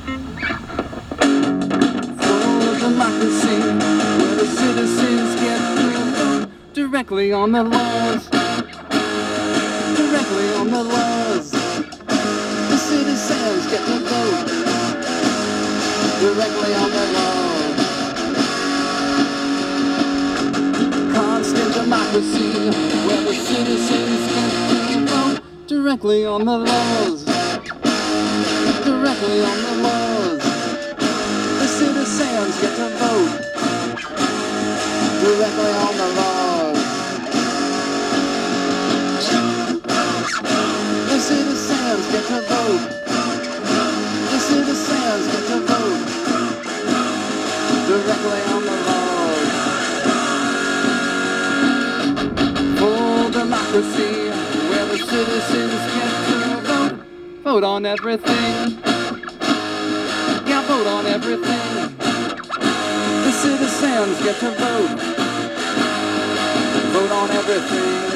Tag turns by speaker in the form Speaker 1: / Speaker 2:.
Speaker 1: Full democracy, where the citizens get to vote directly on the laws. Directly on the laws. The citizens get to vote directly on the laws. Constant democracy, where the citizens get to vote directly on the laws. Directly on the laws. The citizens get to vote directly on the laws. The citizens get to vote. The citizens get to vote directly on the laws. Full democracy, where the citizens get to vote. Vote on everything. Yeah, vote on everything. The citizens get to vote. Vote on everything.